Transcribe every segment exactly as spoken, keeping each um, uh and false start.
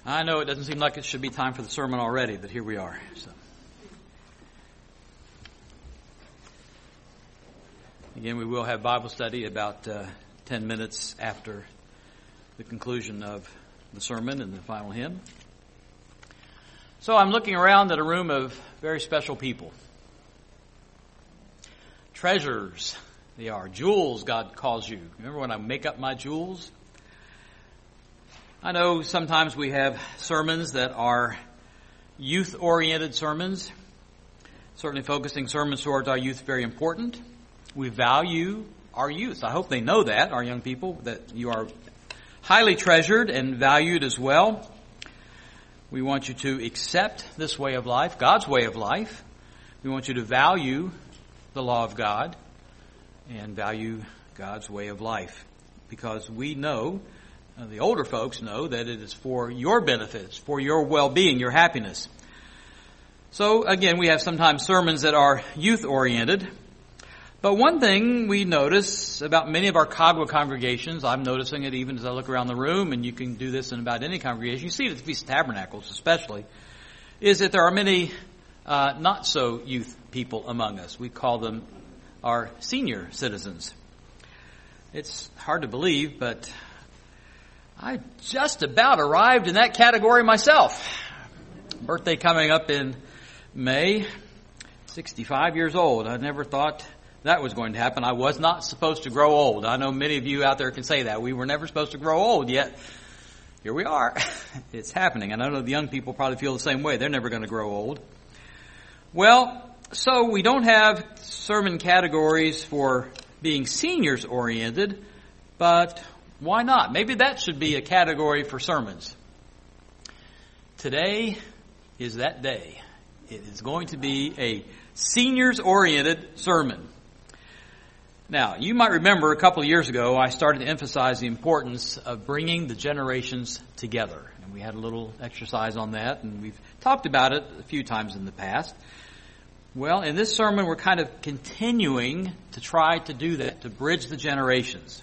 I know it doesn't seem like it should be time for the sermon already, but here we are. So. Again, we will have Bible study about uh, ten minutes after the conclusion of the sermon and the final hymn. So I'm looking around at a room of very special people. Treasures, they are. Jewels, God calls you. Remember when I make up my jewels? I know sometimes we have sermons that are youth-oriented sermons. Certainly focusing sermons towards our youth is very important. We value our youth. I hope they know that, our young people, that you are highly treasured and valued as well. We want you to accept this way of life, God's way of life. We want you to value the law of God and value God's way of life, because we know, uh, the older folks know, that it is for your benefits, for your well-being, your happiness. So again, we have sometimes sermons that are youth-oriented. But one thing we notice about many of our Cogwa congregations, I'm noticing it even as I look around the room, and you can do this in about any congregation, you see it at the Feast of Tabernacles especially, is that there are many uh, not so youth people among us. We call them our senior citizens. It's hard to believe, but I just about arrived in that category myself. Birthday coming up in May, sixty-five years old. I never thought that was going to happen. I was not supposed to grow old. I know many of you out there can say that. We were never supposed to grow old, yet here we are. It's happening. And I know the young people probably feel the same way. They're never going to grow old. Well, so we don't have sermon categories for being seniors oriented, but why not? Maybe that should be a category for sermons. Today is that day. It is going to be a seniors oriented sermon. Now, you might remember a couple of years ago, I started to emphasize the importance of bringing the generations together. And we had a little exercise on that, and we've talked about it a few times in the past. Well, in this sermon, we're kind of continuing to try to do that, to bridge the generations.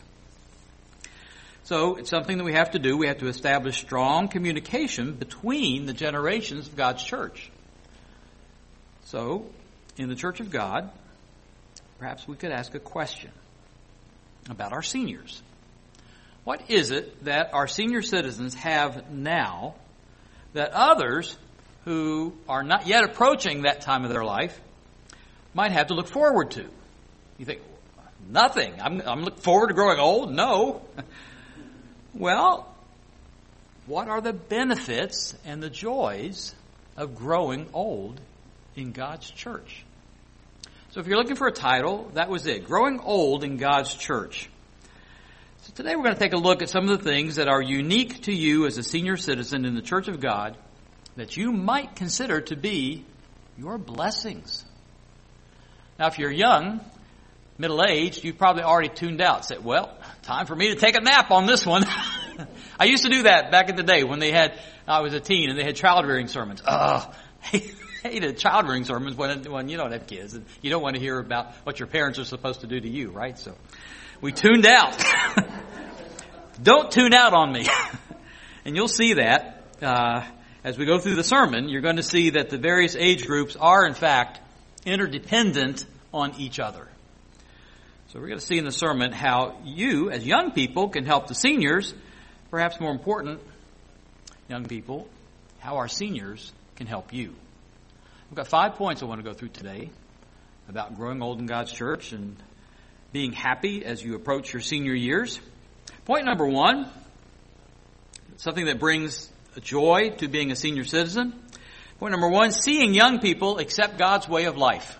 So it's something that we have to do. We have to establish strong communication between the generations of God's church. So, in the Church of God, perhaps we could ask a question about our seniors. What is it that our senior citizens have now that others who are not yet approaching that time of their life might have to look forward to? You think, nothing. I'm, I'm looking forward to growing old? No. Well, what are the benefits and the joys of growing old in God's church? So if you're looking for a title, that was it. Growing Old in God's Church. So today we're going to take a look at some of the things that are unique to you as a senior citizen in the Church of God that you might consider to be your blessings. Now, if you're young, middle-aged, you've probably already tuned out. Said, well, time for me to take a nap on this one. I used to do that back in the day when they had, I was a teen and they had child-rearing sermons. Oh, hated child-rearing sermons when, when you don't have kids. And you don't want to hear about what your parents are supposed to do to you, right? So we tuned out. Don't tune out on me. And you'll see that uh, as we go through the sermon. You're going to see that the various age groups are, in fact, interdependent on each other. So we're going to see in the sermon how you, as young people, can help the seniors. Perhaps more important, young people, how our seniors can help you. We've got five points I want to go through today about growing old in God's church and being happy as you approach your senior years. Point number one, something that brings joy to being a senior citizen. Point number one, seeing young people accept God's way of life.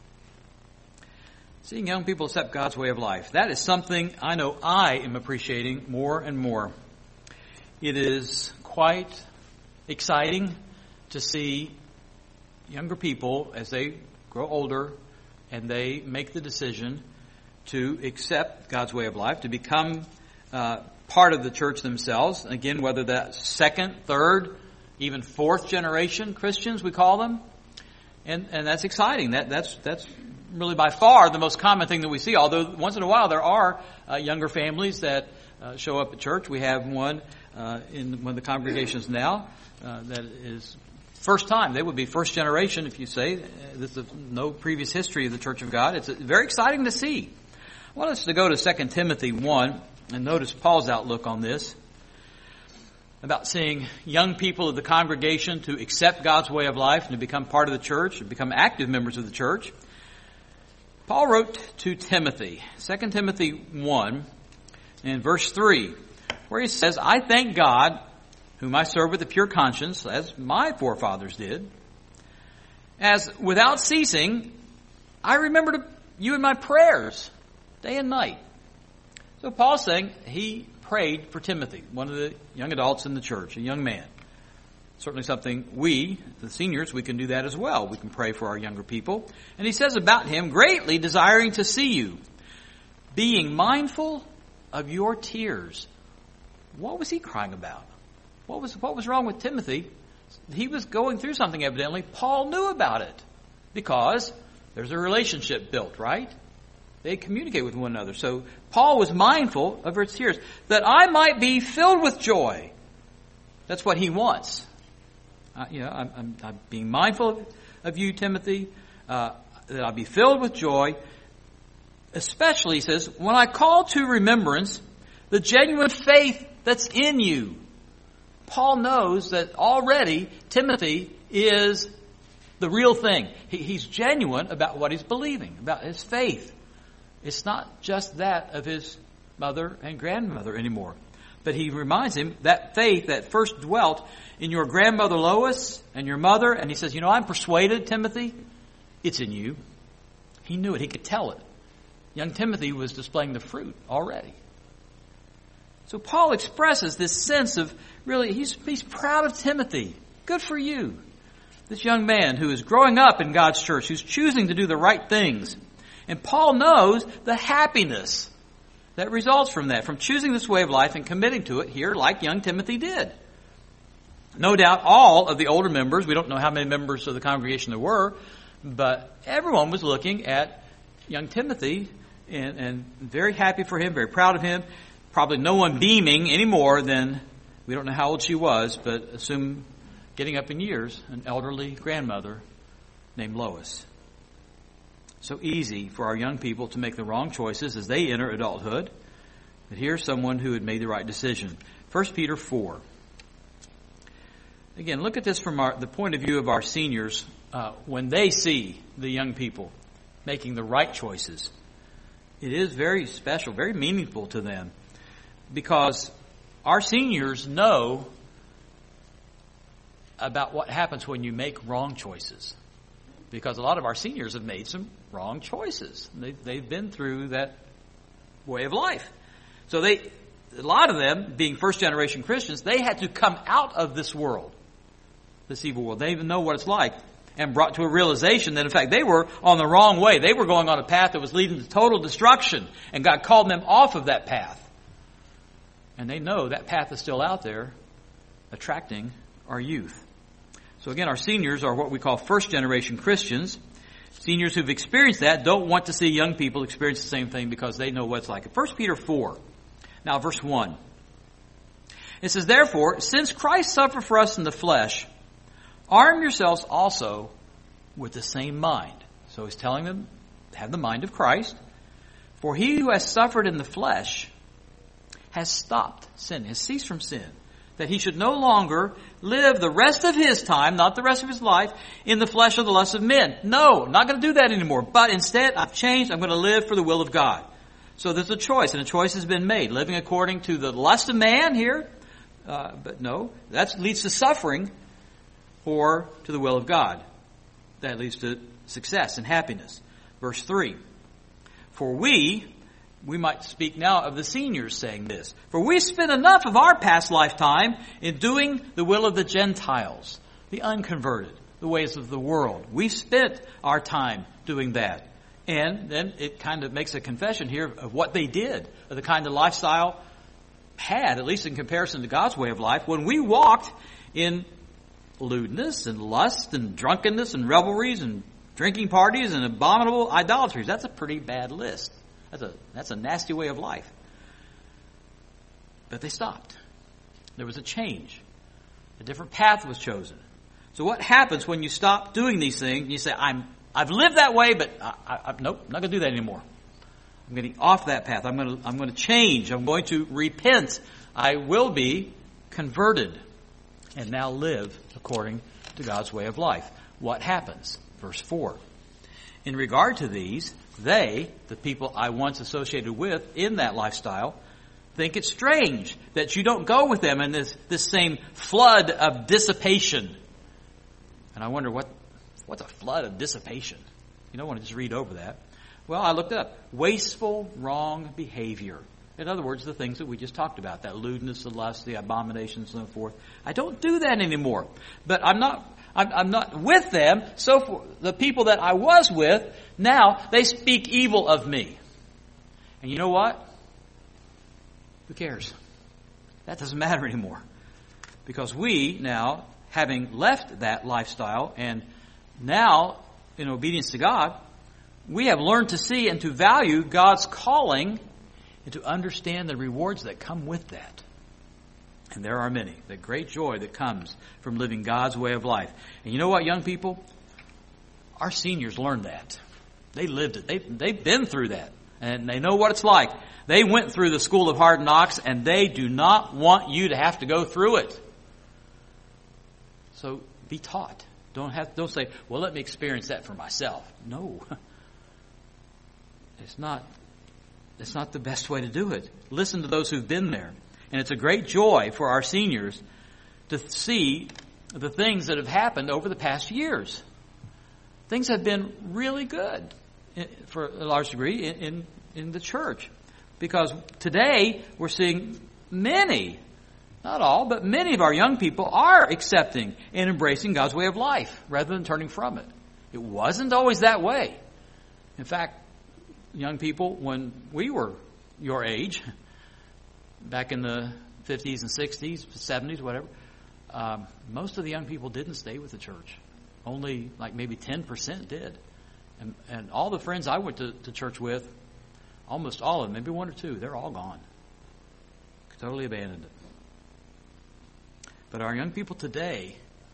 Seeing young people accept God's way of life. That is something I know I am appreciating more and more. It is quite exciting to see younger people as they grow older and they make the decision to accept God's way of life, to become uh, part of the church themselves. Again, whether that's second, third, even fourth generation Christians, we call them. And and that's exciting. That that's that's really by far the most common thing that we see. Although once in a while there are uh, younger families that uh, show up at church. We have one uh, in one of the congregations now uh, that is first time. They would be first generation, if you say. There's no previous history of the Church of God. It's very exciting to see. I want us to go to Second Timothy one and notice Paul's outlook on this, about seeing young people of the congregation to accept God's way of life and to become part of the church, to become active members of the church. Paul wrote to Timothy, Second Timothy one, in verse three, where he says, I thank God, whom I serve with a pure conscience, as my forefathers did, as without ceasing, I remember you in my prayers, day and night. So Paul's saying he prayed for Timothy, one of the young adults in the church, a young man. Certainly something we, the seniors, we can do that as well. We can pray for our younger people. And he says about him, greatly desiring to see you, being mindful of your tears. What was he crying about? What was what was wrong with Timothy? He was going through something evidently. Paul knew about it because there's a relationship built, right? They communicate with one another. So Paul was mindful of his tears, that I might be filled with joy. That's what he wants. Uh, you know, I'm, I'm, I'm being mindful of, of you, Timothy, uh, that I'll be filled with joy. Especially, he says, when I call to remembrance the genuine faith that's in you. Paul knows that already Timothy is the real thing. He, he's genuine about what he's believing, about his faith. It's not just that of his mother and grandmother anymore. But he reminds him that faith that first dwelt in your grandmother Lois and your mother. And he says, you know, I'm persuaded, Timothy, it's in you. He knew it. He could tell it. Young Timothy was displaying the fruit already. So Paul expresses this sense of really, he's, he's proud of Timothy. Good for you. This young man who is growing up in God's church, who's choosing to do the right things. And Paul knows the happiness that results from that, from choosing this way of life and committing to it here like young Timothy did. No doubt all of the older members, we don't know how many members of the congregation there were, but everyone was looking at young Timothy and, and very happy for him, very proud of him. Probably no one beaming any more than, we don't know how old she was, but assume getting up in years, an elderly grandmother named Lois. So easy for our young people to make the wrong choices as they enter adulthood. But here's someone who had made the right decision. First Peter four. Again, look at this from our, the point of view of our seniors uh, when they see the young people making the right choices. It is very special, very meaningful to them. Because our seniors know about what happens when you make wrong choices. Because a lot of our seniors have made some wrong choices. They, they've been through that way of life. So they, a lot of them, being first generation Christians, they had to come out of this world, this evil world. They even know what it's like, and brought to a realization that in fact they were on the wrong way. They were going on a path that was leading to total destruction, and God called them off of that path. And they know that path is still out there, attracting our youth. So again, our seniors are what we call first generation Christians. Seniors who've experienced that don't want to see young people experience the same thing because they know what it's like. First Peter four, now verse one. It says, therefore, since Christ suffered for us in the flesh, arm yourselves also with the same mind. So he's telling them, have the mind of Christ. For he who has suffered in the flesh has stopped sin, has ceased from sin, that he should no longer live the rest of his time, not the rest of his life, in the flesh of the lusts of men. No, I'm not going to do that anymore. But instead, I've changed. I'm going to live for the will of God. So there's a choice, and a choice has been made. Living according to the lust of man here, uh, but no, that leads to suffering, or to the will of God. That leads to success and happiness. Verse three. For we... We might speak now of the seniors saying this. For we spent enough of our past lifetime in doing the will of the Gentiles, the unconverted, the ways of the world. We've spent our time doing that. And then it kind of makes a confession here of what they did, of the kind of lifestyle had, at least in comparison to God's way of life, when we walked in lewdness and lust and drunkenness and revelries and drinking parties and abominable idolatries. That's a pretty bad list. That's a, that's a nasty way of life. But they stopped. There was a change. A different path was chosen. So what happens when you stop doing these things? You say, I'm, I've lived that way, but I, I, I, nope, I'm not going to do that anymore. I'm getting off that path. I'm going to, I'm going to change. I'm going to repent. I will be converted and now live according to God's way of life. What happens? Verse four. In regard to these, they, the people I once associated with in that lifestyle, think it's strange that you don't go with them in this, this same flood of dissipation. And I wonder, what what's a flood of dissipation? You don't want to just read over that. Well, I looked it up. Wasteful, wrong behavior. In other words, the things that we just talked about, that lewdness, the lust, the abominations, and so forth. I don't do that anymore. But I'm not I'm, I'm not with them. So for the people that I was with, now they speak evil of me. And you know what? Who cares? That doesn't matter anymore. Because we now, having left that lifestyle and now in obedience to God, we have learned to see and to value God's calling and to understand the rewards that come with that. And there are many. The great joy that comes from living God's way of life. And you know what, young people? Our seniors learned that. They lived it. They, they've been through that. And they know what it's like. They went through the school of hard knocks, and they do not want you to have to go through it. So be taught. Don't have don't say, well, let me experience that for myself. No. It's not it's not the best way to do it. Listen to those who've been there. And it's a great joy for our seniors to see the things that have happened over the past years. Things have been really good for a large degree in, in, in the church. Because today we're seeing many, not all, but many of our young people are accepting and embracing God's way of life rather than turning from it. It wasn't always that way. In fact, young people, when we were your age, back in the fifties and sixties, seventies, whatever, um, most of the young people didn't stay with the church. Only like maybe ten percent did. And, and all the friends I went to, to church with, almost all of them, maybe one or two, they're all gone. Totally abandoned it. But our young people today,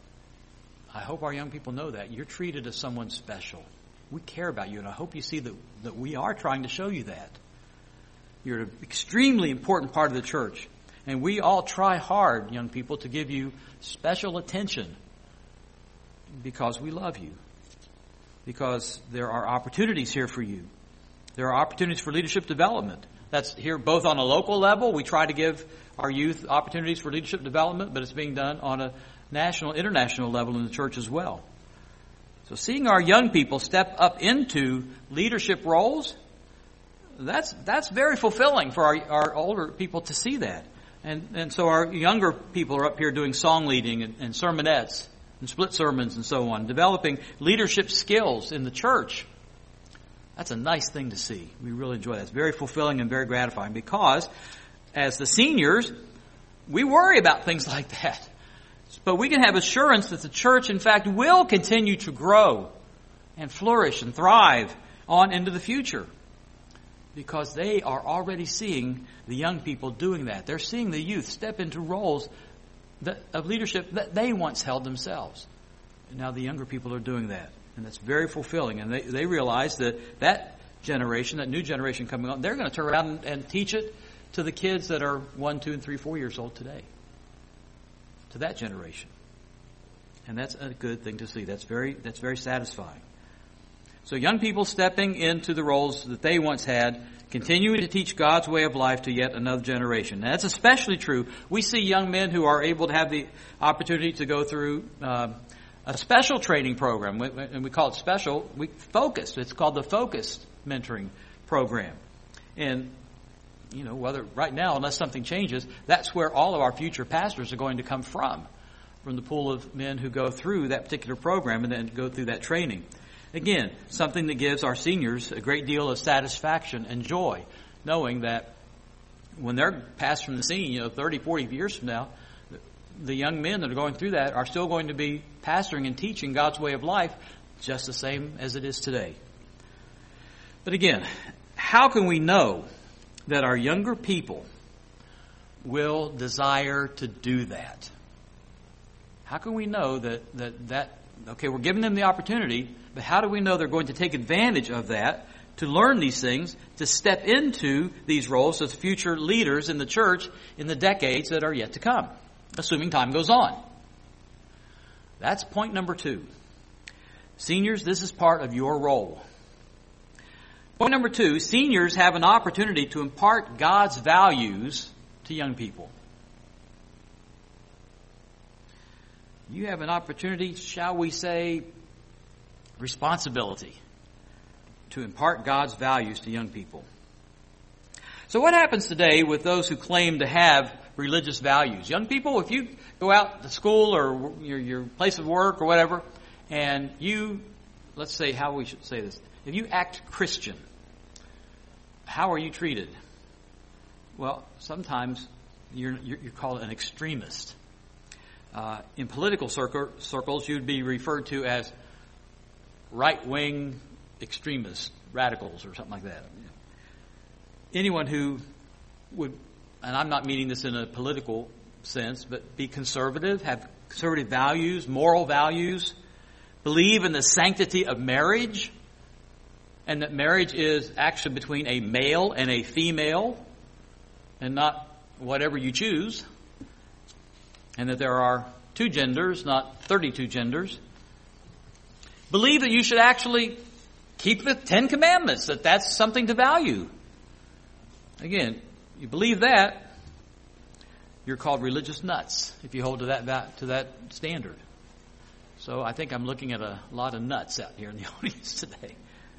I hope our young people know that. You're treated as someone special. We care about you, and I hope you see that, that we are trying to show you that. You're an extremely important part of the church. And we all try hard, young people, to give you special attention because we love you. Because there are opportunities here for you. There are opportunities for leadership development. That's here both on a local level. We try to give our youth opportunities for leadership development, but it's being done on a national, international level in the church as well. So seeing our young people step up into leadership roles, that's that's very fulfilling for our, our older people to see that. And and so our younger people are up here doing song leading and, and sermonettes and split sermons and so on, developing leadership skills in the church. That's a nice thing to see. We really enjoy that. It's very fulfilling and very gratifying because as the seniors, we worry about things like that. But we can have assurance that the church, in fact, will continue to grow and flourish and thrive on into the future because they are already seeing the young people doing that. They're seeing the youth step into roles that, of leadership that they once held themselves. And now the younger people are doing that. And that's very fulfilling. And they, they realize that that generation, that new generation coming on, they're going to turn around and, and teach it to the kids that are one, two, and three, four years old today. To that generation. And that's a good thing to see. That's very that's very satisfying. So young people stepping into the roles that they once had, continuing to teach God's way of life to yet another generation. Now, that's especially true. We see young men who are able to have the opportunity to go through uh, a special training program, and we call it special. We focused. It's called the Focused Mentoring Program. And you know, whether right now, unless something changes, that's where all of our future pastors are going to come from, from the pool of men who go through that particular program and then go through that training. Again, something that gives our seniors a great deal of satisfaction and joy, knowing that when they're passed from the scene, you know, thirty, forty years from now, the young men that are going through that are still going to be pastoring and teaching God's way of life just the same as it is today. But again, how can we know that our younger people will desire to do that? How can we know that, that, that, okay, we're giving them the opportunity, but how do we know they're going to take advantage of that to learn these things, to step into these roles as future leaders in the church in the decades that are yet to come, assuming time goes on? That's point number two. Seniors, this is part of your role. Point number two, seniors have an opportunity to impart God's values to young people. You have an opportunity, shall we say, responsibility to impart God's values to young people. So what happens today with those who claim to have religious values? Young people, if you go out to school or your, your place of work or whatever, and you, let's say how we should say this, if you act Christian, how are you treated? Well, sometimes you're, you're, you're called an extremist. Uh, in political circle, circles, you'd be referred to as right-wing extremists, radicals, or something like that. Anyone who would, and I'm not meaning this in a political sense, but be conservative, have conservative values, moral values, believe in the sanctity of marriage, and that marriage is actually between a male and a female, and not whatever you choose, and that there are two genders, not thirty-two genders. Believe that you should actually keep the Ten Commandments, that that's something to value. Again, you believe that, you're called religious nuts if you hold to that to that standard. So I think I'm looking at a lot of nuts out here in the audience today.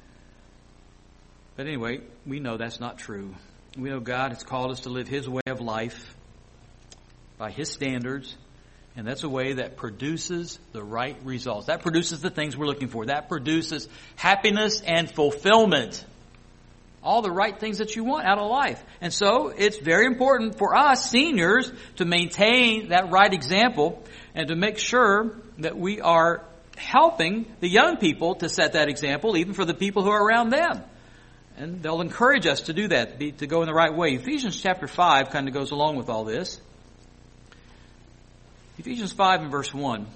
But anyway, we know that's not true. We know God has called us to live His way of life by His standards, and that's a way that produces the right results. That produces the things we're looking for. That produces happiness and fulfillment. All the right things that you want out of life. And so it's very important for us seniors to maintain that right example and to make sure that we are helping the young people to set that example, even for the people who are around them. And they'll encourage us to do that, to go in the right way. Ephesians chapter five kind of goes along with all this. Ephesians five and verse one.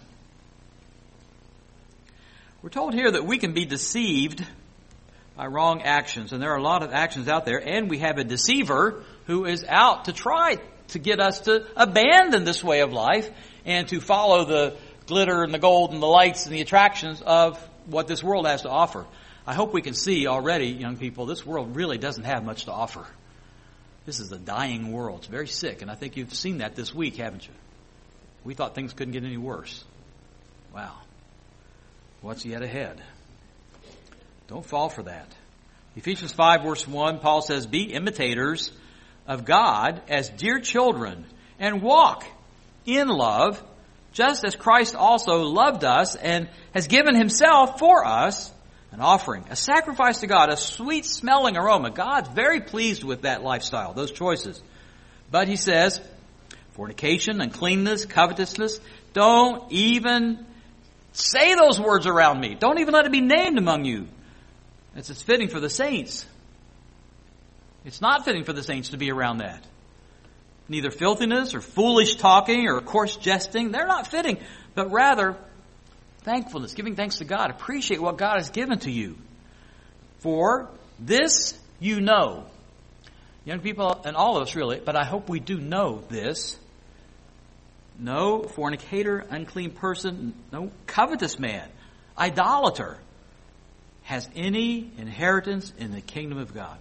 We're told here that we can be deceived by wrong actions. And there are a lot of actions out there. And we have a deceiver who is out to try to get us to abandon this way of life and to follow the glitter and the gold and the lights and the attractions of what this world has to offer. I hope we can see already, young people, this world really doesn't have much to offer. This is a dying world. It's very sick. And I think you've seen that this week, haven't you? We thought things couldn't get any worse. Wow. What's yet ahead? Don't fall for that. Ephesians five verse one, Paul says, be imitators of God as dear children and walk in love, just as Christ also loved us and has given Himself for us, an offering, a sacrifice to God, a sweet smelling aroma. God's very pleased with that lifestyle, those choices. But He says, fornication, uncleanness, covetousness, don't even say those words around me. Don't even let it be named among you. It's, it's fitting for the saints. It's not fitting for the saints to be around that. Neither filthiness or foolish talking or coarse jesting, they're not fitting, but rather thankfulness, giving thanks to God. Appreciate what God has given to you. For this you know. Young people, and all of us really, but I hope we do know this. No fornicator, unclean person, no covetous man, idolater has any inheritance in the kingdom of God.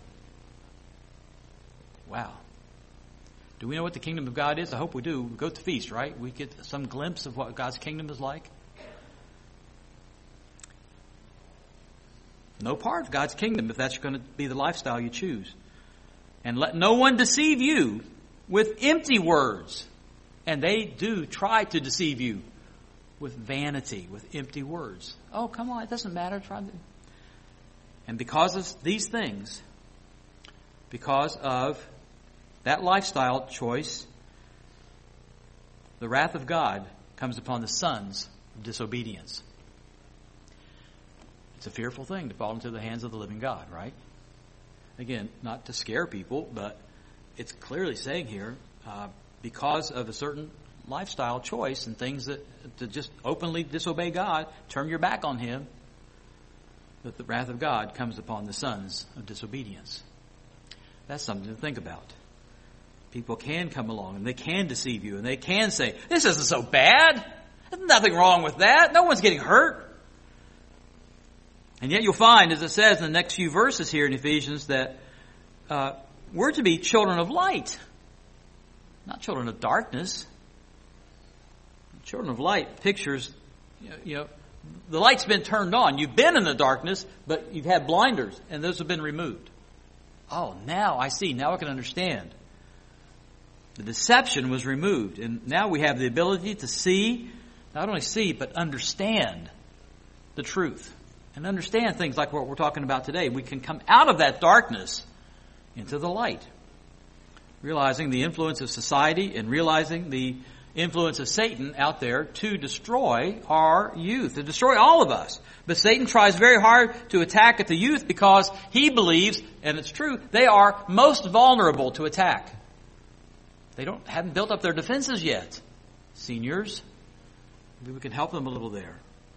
Wow. Do we know what the kingdom of God is? I hope we do. We go to the feast, right? We get some glimpse of what God's kingdom is like. No part of God's kingdom if that's going to be the lifestyle you choose. And let no one deceive you with empty words. And they do try to deceive you with vanity, with empty words. Oh, come on, it doesn't matter. Try to... And because of these things, because of that lifestyle choice, the wrath of God comes upon the sons of disobedience. It's a fearful thing to fall into the hands of the living God, right? Again, not to scare people, but it's clearly saying here, uh, because of a certain lifestyle choice and things that to just openly disobey God, turn your back on Him, that the wrath of God comes upon the sons of disobedience. That's something to think about. People can come along and they can deceive you and they can say, this isn't so bad. There's nothing wrong with that. No one's getting hurt. And yet you'll find, as it says in the next few verses here in Ephesians, that uh, we're to be children of light, not children of darkness. Children of light pictures, you know, you know, the light's been turned on. You've been in the darkness, but you've had blinders, and those have been removed. Oh, now I see. Now I can understand. The deception was removed, and now we have the ability to see, not only see, but understand the truth. And understand things like what we're talking about today. We can come out of that darkness into the light. Realizing the influence of society and realizing the influence of Satan out there to destroy our youth, to destroy all of us. But Satan tries very hard to attack at the youth because he believes, and it's true, they are most vulnerable to attack. They don't haven't built up their defenses yet. Seniors, maybe we can help them a little there.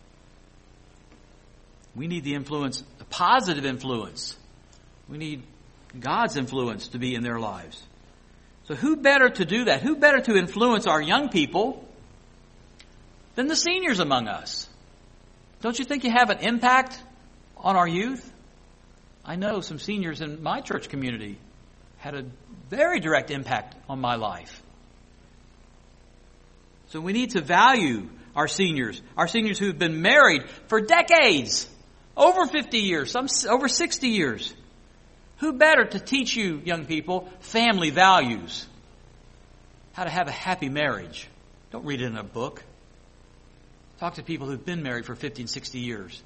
We need the influence, a positive influence. We need God's influence to be in their lives. So who better to do that? Who better to influence our young people than the seniors among us? Don't you think you have an impact on our youth? I know some seniors in my church community had a very direct impact on my life. So we need to value our seniors, our seniors who have been married for decades, over fifty years, some over sixty years. Who better to teach you, young people, family values? How to have a happy marriage. Don't read it in a book. Talk to people who've been married for fifty and sixty years.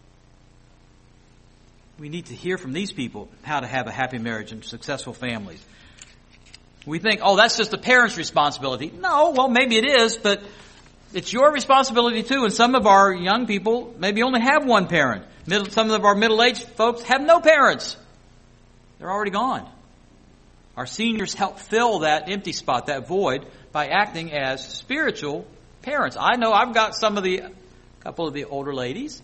We need to hear from these people how to have a happy marriage and successful families. We think, oh, that's just the parents' responsibility. No, well, maybe it is, but it's your responsibility too. And some of our young people maybe only have one parent. Middle, some of our middle-aged folks have no parents. They're already gone. Our seniors help fill that empty spot, that void, by acting as spiritual parents. I know I've got some of the, a couple of the older ladies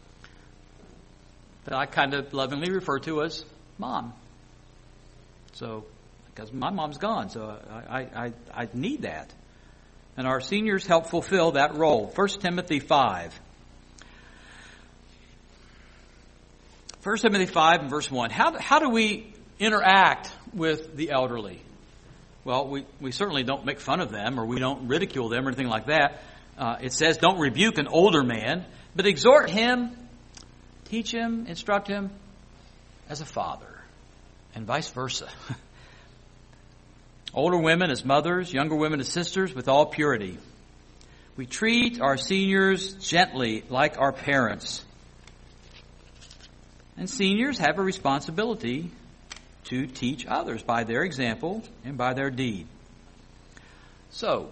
that I kind of lovingly refer to as mom. So, because my mom's gone, so I, I, I need that. And our seniors help fulfill that role. First Timothy five. First Timothy five and verse one. How, how do we interact with the elderly? Well, we, we certainly don't make fun of them or we don't ridicule them or anything like that. Uh, it says don't rebuke an older man, but exhort him, teach him, instruct him as a father, and vice versa. Older women as mothers, younger women as sisters with all purity. We treat our seniors gently like our parents. And seniors have a responsibility to teach others by their example and by their deed. So,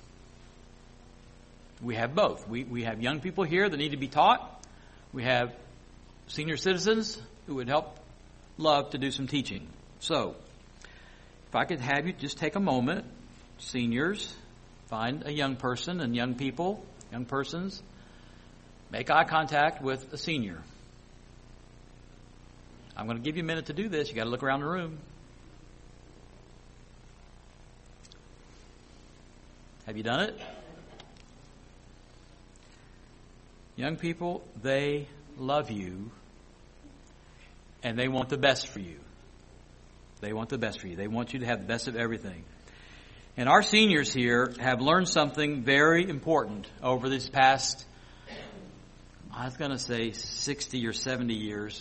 we have both. We, we have young people here that need to be taught. We have senior citizens who would help love to do some teaching. So, if I could have you just take a moment, seniors, find a young person and young people, young persons, make eye contact with a senior. I'm going to give you a minute to do this. You got to look around the room. Have you done it? Young people, they love you and they want the best for you. They want the best for you. They want you to have the best of everything. And our seniors here have learned something very important over these past, I was going to say sixty or seventy years.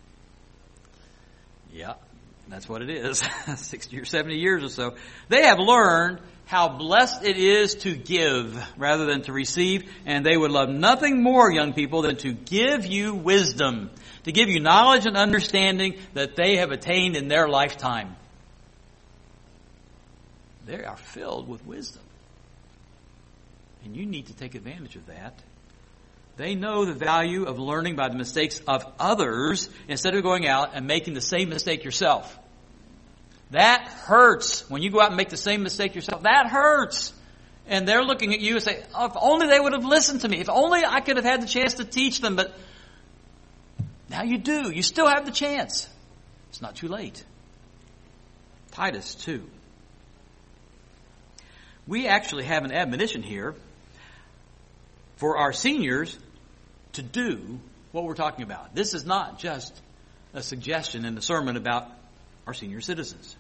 Yeah, that's what it is. sixty or seventy years or so. They have learned how blessed it is to give rather than to receive. And they would love nothing more, young people, than to give you wisdom, to give you knowledge and understanding that they have attained in their lifetime. They are filled with wisdom. And you need to take advantage of that. They know the value of learning by the mistakes of others instead of going out and making the same mistake yourself. That hurts. When you go out and make the same mistake yourself, that hurts. And they're looking at you and say, oh, if only they would have listened to me. If only I could have had the chance to teach them. But now you do. You still have the chance. It's not too late. Titus two. We actually have an admonition here for our seniors to do what we're talking about. This is not just a suggestion in the sermon about our senior citizens.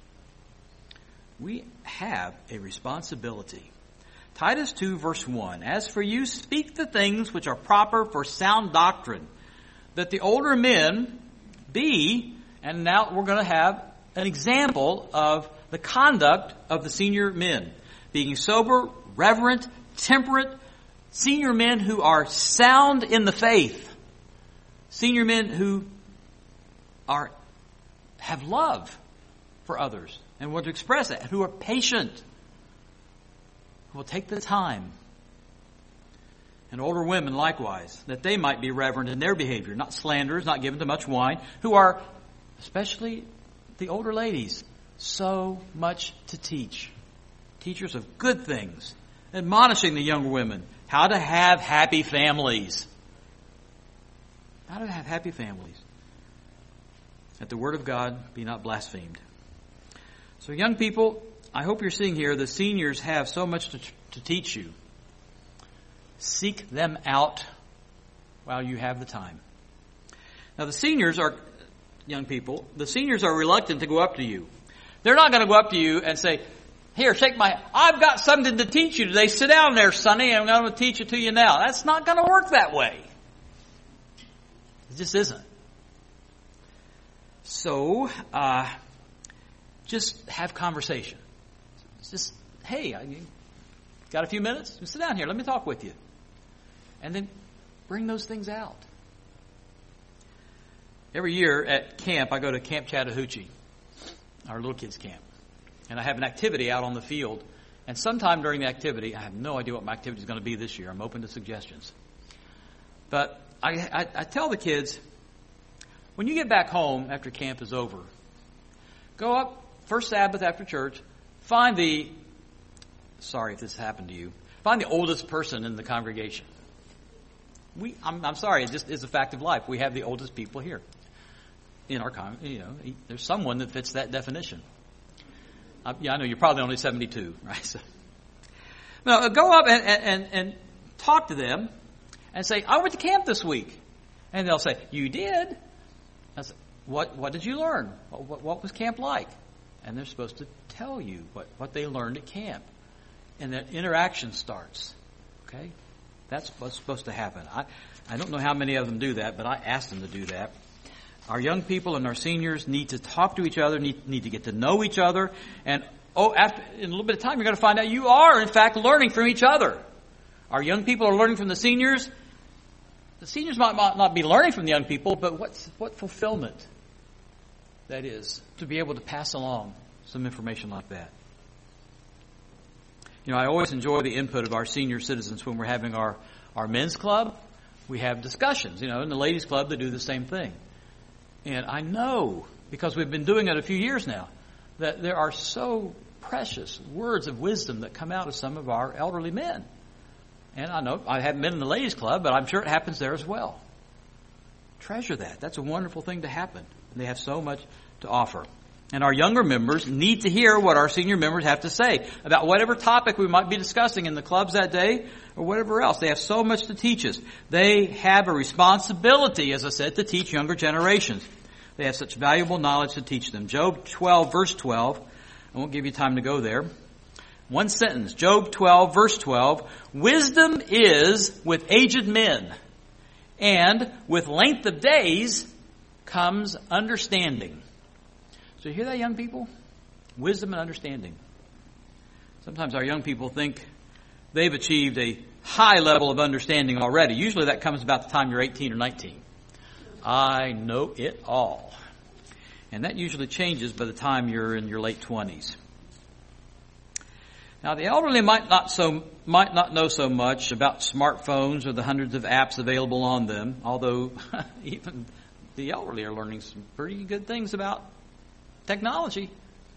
We have a responsibility. Titus two verse one, as for you, speak the things which are proper for sound doctrine, that the older men be, and now we're going to have an example of the conduct of the senior men, being sober, reverent, temperate, senior men who are sound in the faith, senior men who are have love for others and want to express it, and who are patient, who will take the time. And older women likewise, that they might be reverent in their behavior, not slanderers, not given to much wine, who are, especially the older ladies, so much to teach. Teachers of good things, admonishing the younger women how to have happy families. How to have happy families. That the word of God be not blasphemed. So young people, I hope you're seeing here the seniors have so much to, to teach you. Seek them out while you have the time. Now the seniors are, young people, the seniors are reluctant to go up to you. They're not going to go up to you and say, here, shake my hand. I've got something to teach you today. Sit down there, Sonny, and I'm going to teach it to you now. That's not going to work that way. It just isn't. So, uh, just have conversation. Just, hey, I, got a few minutes? Sit down here. Let me talk with you. And then bring those things out. Every year at camp, I go to Camp Chattahoochee, our little kids' camp. And I have an activity out on the field. And sometime during the activity, I have no idea what my activity is going to be this year. I'm open to suggestions. But I, I, I tell the kids, when you get back home after camp is over, go up first Sabbath after church, find the, sorry if this happened to you, find the oldest person in the congregation. We, I'm, I'm sorry, it just is a fact of life. We have the oldest people here in our con. You know, there's someone that fits that definition. Uh, yeah, I know you're probably only seventy-two, right? So, no, go up and, and, and talk to them and say, I went to camp this week. And they'll say, you did? I say, what, what did you learn? What, what was camp like? And they're supposed to tell you what, what they learned at camp. And that interaction starts. Okay? That's what's supposed to happen. I, I don't know how many of them do that, but I asked them to do that. Our young people and our seniors need to talk to each other, need, need to get to know each other. And oh, after in a little bit of time, you're going to find out you are, in fact, learning from each other. Our young people are learning from the seniors. The seniors might not be learning from the young people, but what's, what fulfillment that is to be able to pass along some information like that. You know, I always enjoy the input of our senior citizens when we're having our, our men's club. We have discussions. You know, in the ladies' club, they do the same thing. And I know, because we've been doing it a few years now, that there are so precious words of wisdom that come out of some of our elderly men. And I know I haven't been in the ladies' club, but I'm sure it happens there as well. Treasure that. That's a wonderful thing to happen. They have so much to offer. And our younger members need to hear what our senior members have to say about whatever topic we might be discussing in the clubs that day or whatever else. They have so much to teach us. They have a responsibility, as I said, to teach younger generations. They have such valuable knowledge to teach them. Job twelve, verse twelve. I won't give you time to go there. One sentence. Job twelve, verse twelve. Wisdom is with aged men, and with length of days comes understanding. So you hear that, young people? Wisdom and understanding. Sometimes our young people think they've achieved a high level of understanding already. Usually that comes about the time you're eighteen or nineteen. I know it all. And that usually changes by the time you're in your late twenties. Now, the elderly might not so might not know so much about smartphones or the hundreds of apps available on them, although even the elderly are learning some pretty good things about technology.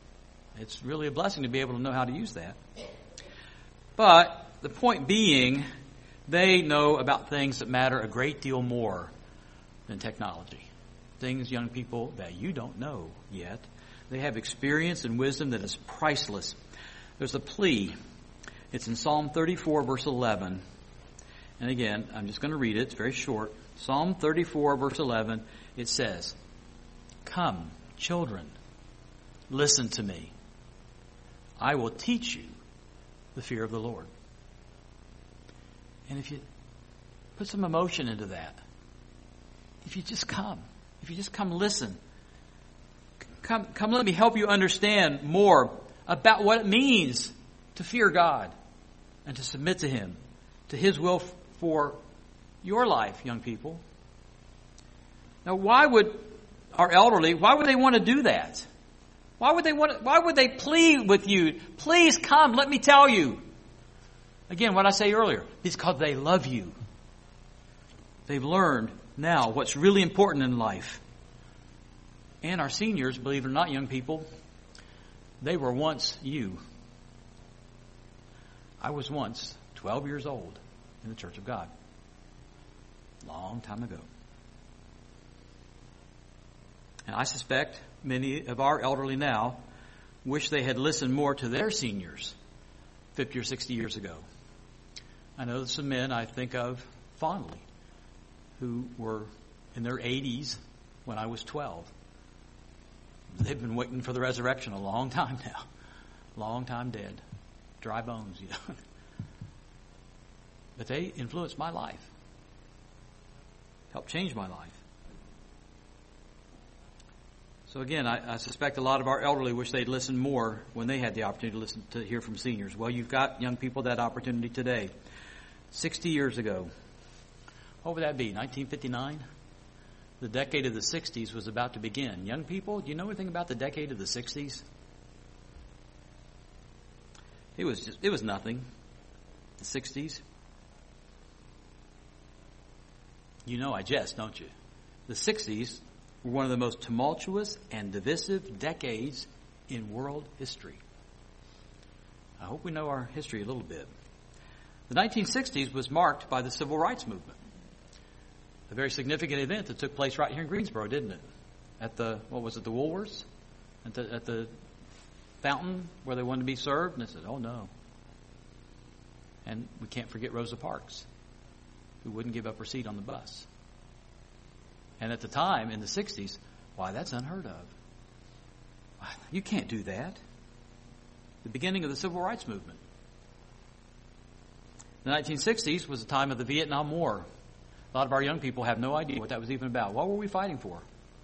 It's really a blessing to be able to know how to use that. But the point being, they know about things that matter a great deal more than technology. Things, young people, that you don't know yet. They have experience and wisdom that is priceless. There's a plea. It's in Psalm thirty-four, verse eleven. And again, I'm just going to read it. It's very short. Psalm thirty-four, verse eleven, it says, "Come, children, listen to me. I will teach you the fear of the Lord." And if you put some emotion into that, if you just come, if you just come listen, come, come let me help you understand more about what it means to fear God and to submit to Him, to His will for your life, young people. Now, why would our elderly, why would they want to do that? Why would they want? Why would they plead with you? Please come, let me tell you. Again, what I say earlier, it's because they love you. They've learned now what's really important in life. And our seniors, believe it or not, young people, they were once you. I was once twelve years old in the Church of God. Long time ago. And I suspect many of our elderly now wish they had listened more to their seniors fifty or sixty years ago. I know some men I think of fondly who were in their eighties when I was twelve. They've been waiting for the resurrection a long time now. Long time dead. Dry bones, you know. But they influenced my life. Helped change my life. So again, I, I suspect a lot of our elderly wish they'd listened more when they had the opportunity to listen to hear from seniors. Well, you've got young people that opportunity today. Sixty years ago, what would that be? nineteen fifty-nine? The decade of the sixties was about to begin. Young people, do you know anything about the decade of the sixties? It was just, it was nothing. The sixties. You know I jest, don't you? The sixties were one of the most tumultuous and divisive decades in world history. I hope we know our history a little bit. The nineteen sixties was marked by the Civil Rights Movement. A very significant event that took place right here in Greensboro, didn't it? At the, what was it, the Woolworths? At the, at the fountain where they wanted to be served? And they said, oh no. And we can't forget Rosa Parks, who wouldn't give up her seat on the bus. And at the time, in the sixties, why, that's unheard of. You can't do that. The beginning of the Civil Rights Movement. The nineteen sixties was the time of the Vietnam War. A lot of our young people have no idea what that was even about. What were we fighting for?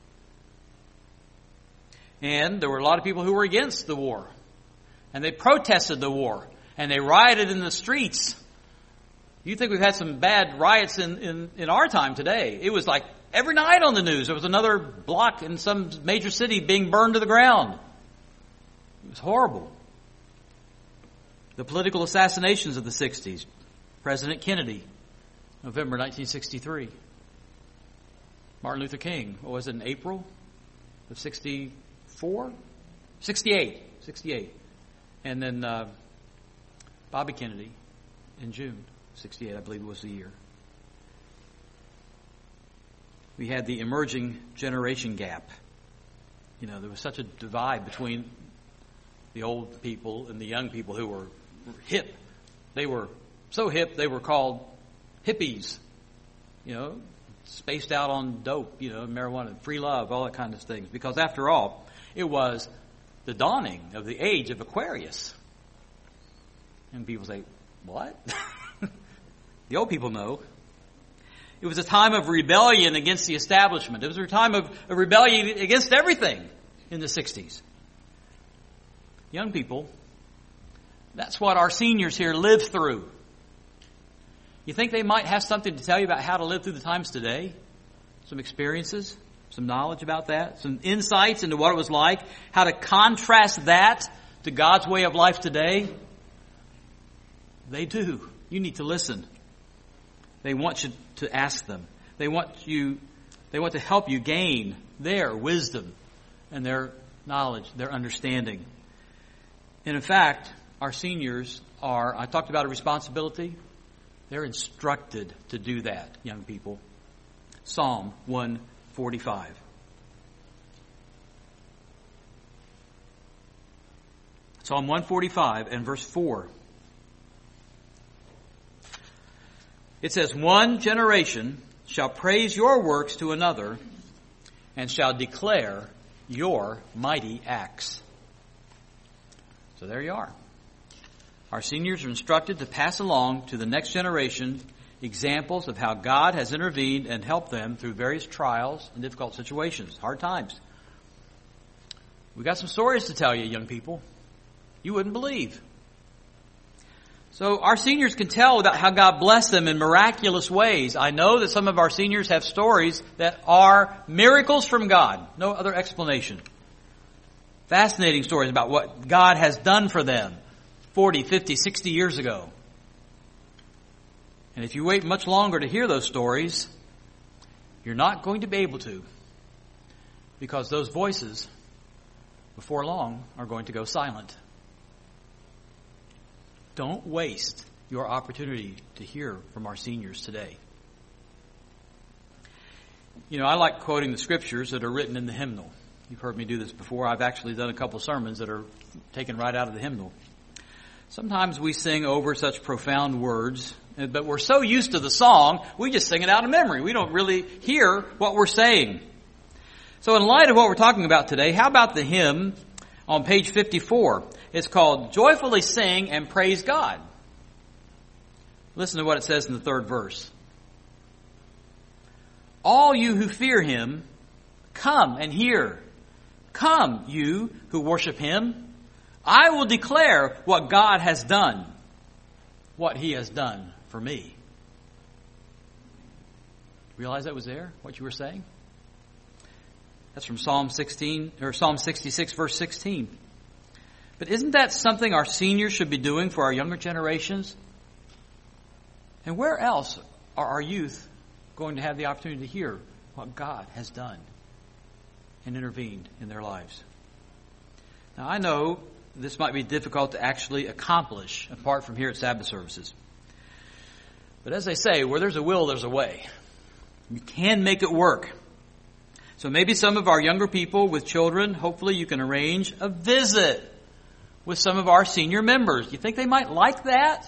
And there were a lot of people who were against the war. And they protested the war. And they rioted in the streets. You think we've had some bad riots in, in, in our time today. It was like every night on the news there was another block in some major city being burned to the ground. It was horrible. The political assassinations of the sixties. President Kennedy, November nineteen sixty-three. Martin Luther King, what was it, in April of sixty-four? sixty-eight. sixty-eight. And then uh, Bobby Kennedy in June sixty-eight, I believe it was the year. We had the emerging generation gap. You know, there was such a divide between the old people and the young people who were hip. They were so hip, they were called hippies. You know, spaced out on dope, you know, marijuana, free love, all that kind of things. Because after all, it was the dawning of the age of Aquarius. And people say, what? The old people know. It was a time of rebellion against the establishment. It was a time of, of rebellion against everything in the sixties. Young people, that's what our seniors here lived through. You think they might have something to tell you about how to live through the times today? Some experiences, some knowledge about that, some insights into what it was like, how to contrast that to God's way of life today? They do. You need to listen. They want you to ask them. They want you, they want to help you gain their wisdom and their knowledge, their understanding. And in fact, our seniors are, I talked about a responsibility. They're instructed to do that, young people. Psalm one forty-five. Psalm one forty-five and verse four. It says, one generation shall praise your works to another and shall declare your mighty acts. So there you are. Our seniors are instructed to pass along to the next generation examples of how God has intervened and helped them through various trials and difficult situations, hard times. We've got some stories to tell you, young people. You wouldn't believe. So our seniors can tell about how God blessed them in miraculous ways. I know that some of our seniors have stories that are miracles from God. No other explanation. Fascinating stories about what God has done for them forty, fifty, sixty years ago. And if you wait much longer to hear those stories, you're not going to be able to, because those voices, before long, are going to go silent. Don't waste your opportunity to hear from our seniors today. You know, I like quoting the scriptures that are written in the hymnal. You've heard me do this before. I've actually done a couple sermons that are taken right out of the hymnal. Sometimes we sing over such profound words, but we're so used to the song, we just sing it out of memory. We don't really hear what we're saying. So in light of what we're talking about today, how about the hymn on page fifty-four? It's called Joyfully Sing and Praise God. Listen to what it says in the third verse. All you who fear him, come and hear. Come, you who worship him. I will declare what God has done, what he has done for me. Realize that was there, what you were saying? That's from Psalm sixteen, or Psalm sixty-six, verse sixteen. But isn't that something our seniors should be doing for our younger generations? And where else are our youth going to have the opportunity to hear what God has done and intervened in their lives? Now, I know this might be difficult to actually accomplish apart from here at Sabbath services. But as they say, where there's a will, there's a way. You can make it work. So maybe some of our younger people with children, hopefully you can arrange a visit with some of our senior members. Do you think they might like that?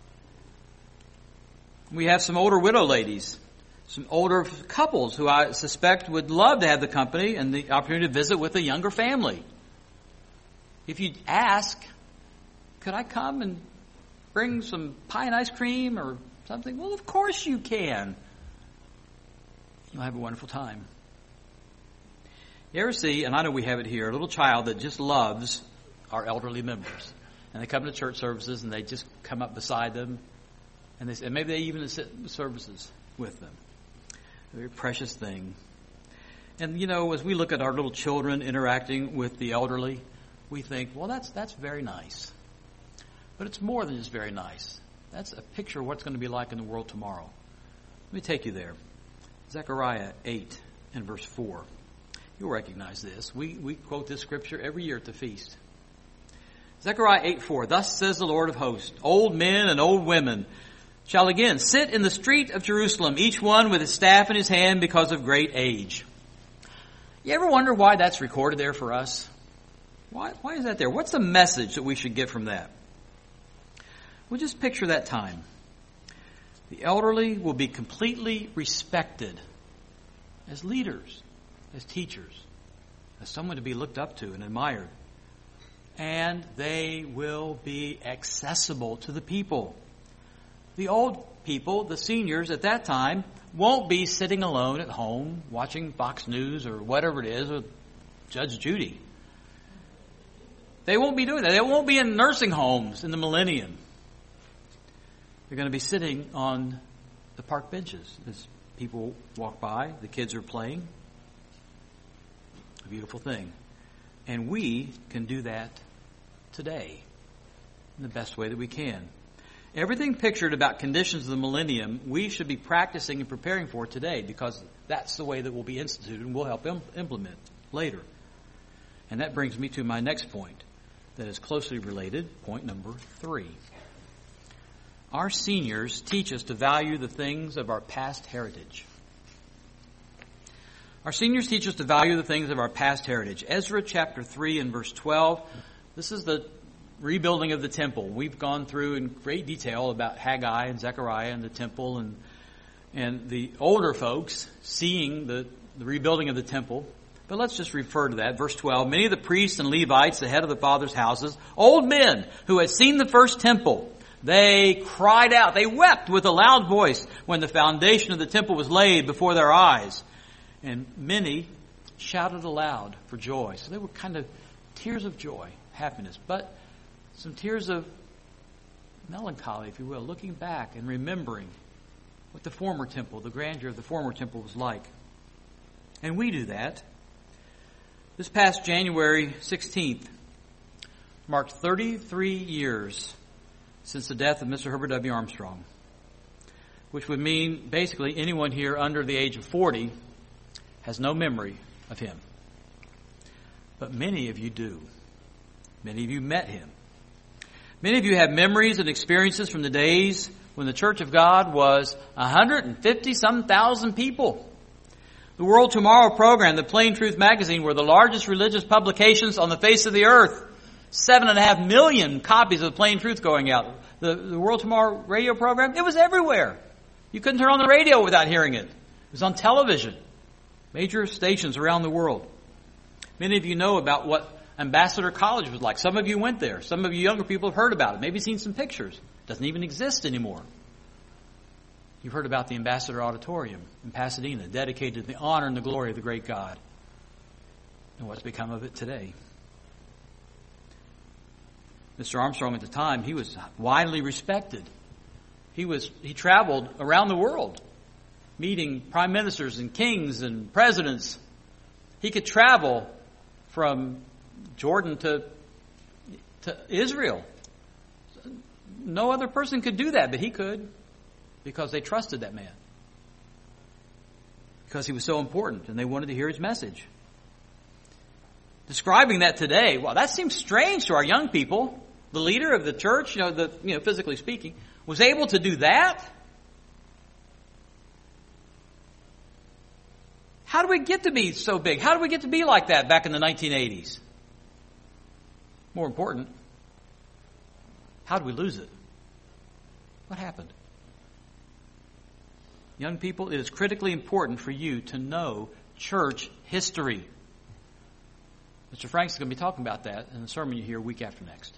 We have some older widow ladies, some older couples who I suspect would love to have the company and the opportunity to visit with a younger family. If you ask, could I come and bring some pie and ice cream or something? Well, of course you can. You'll have a wonderful time. You ever see, and I know we have it here, a little child that just loves our elderly members. And they come to church services and they just come up beside them. And, they, and maybe they even sit in the services with them. A very precious thing. And, you know, as we look at our little children interacting with the elderly, we think, well, that's that's very nice. But it's more than just very nice. That's a picture of what's going to be like in the world tomorrow. Let me take you there. Zechariah eight and verse four. You'll recognize this. We, we quote this scripture every year at the feast. Zechariah eight four, thus says the Lord of hosts, old men and old women shall again sit in the street of Jerusalem, each one with his staff in his hand because of great age. You ever wonder why that's recorded there for us? Why, why is that there? What's the message that we should get from that? Well, just picture that time. The elderly will be completely respected as leaders, as teachers, as someone to be looked up to and admired. And they will be accessible to the people. The old people, the seniors at that time, won't be sitting alone at home watching Fox News or whatever it is with Judge Judy. They won't be doing that. They won't be in nursing homes in the millennium. They're going to be sitting on the park benches as people walk by. The kids are playing. A beautiful thing. And we can do that today in the best way that we can. Everything pictured about conditions of the millennium, we should be practicing and preparing for today, because that's the way that will be instituted and we'll help im- implement later. And that brings me to my next point. that is closely related. Point number three. Our seniors teach us to value the things of our past heritage. Our seniors teach us to value the things of our past heritage. Ezra chapter three and verse twelve. This is the rebuilding of the temple. We've gone through in great detail about Haggai and Zechariah and the temple and and the older folks seeing the, the rebuilding of the temple. But let's just refer to that. Verse twelve. Many of the priests and Levites, the head of the fathers' houses, old men who had seen the first temple, they cried out. They wept with a loud voice when the foundation of the temple was laid before their eyes. And many shouted aloud for joy. So they were kind of tears of joy, happiness, but some tears of melancholy, if you will, looking back and remembering what the former temple, the grandeur of the former temple was like. And we do that. This past January sixteenth marked thirty-three years since the death of Mister Herbert W. Armstrong, which would mean basically anyone here under the age of forty has no memory of him. But many of you do. Many of you met him. Many of you have memories and experiences from the days when the Church of God was one hundred fifty some thousand people. The World Tomorrow program, the Plain Truth magazine, were the largest religious publications on the face of the earth. Seven and a half million copies of the Plain Truth going out. The, the World Tomorrow radio program, it was everywhere. You couldn't turn on the radio without hearing it. It was on television. Major stations around the world. Many of you know about what Ambassador College was like. Some of you went there. Some of you younger people have heard about it. Maybe seen some pictures. It doesn't even exist anymore. You've heard about the Ambassador Auditorium in Pasadena, dedicated to the honor and the glory of the great God. And what's become of it today? Mister Armstrong at the time, he was widely respected. He was he traveled around the world, meeting prime ministers and kings and presidents. He could travel from Jordan to, to Israel. No other person could do that, but he could, because they trusted that man. Because he was so important, and they wanted to hear his message. Describing that today, well, that seems strange to our young people. The leader of the church, you know, the you know, physically speaking, was able to do that. How do we get to be so big? How do we get to be like that back in the nineteen eighties? More important, how do we lose it? What happened? Young people, it is critically important for you to know church history. Mister Franks is going to be talking about that in the sermon you hear week after next.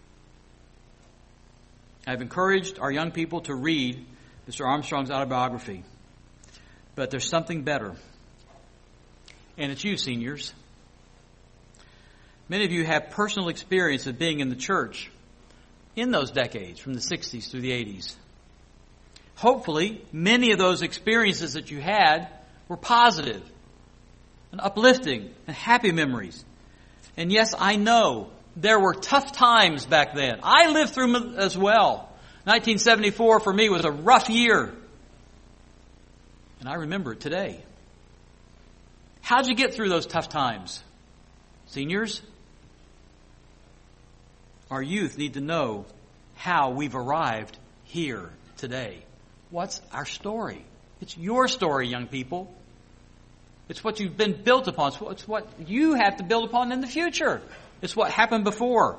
I've encouraged our young people to read Mister Armstrong's autobiography, but there's something better. And it's you, seniors. Many of you have personal experience of being in the church in those decades, from the sixties through the eighties. Hopefully, many of those experiences that you had were positive and uplifting and happy memories. And yes, I know there were tough times back then. I lived through them as well. nineteen seventy-four for me was a rough year. And I remember it today. How'd you get through those tough times? Seniors? Our youth need to know how we've arrived here today. What's our story? It's your story, young people. It's what you've been built upon. It's what you have to build upon in the future. It's what happened before.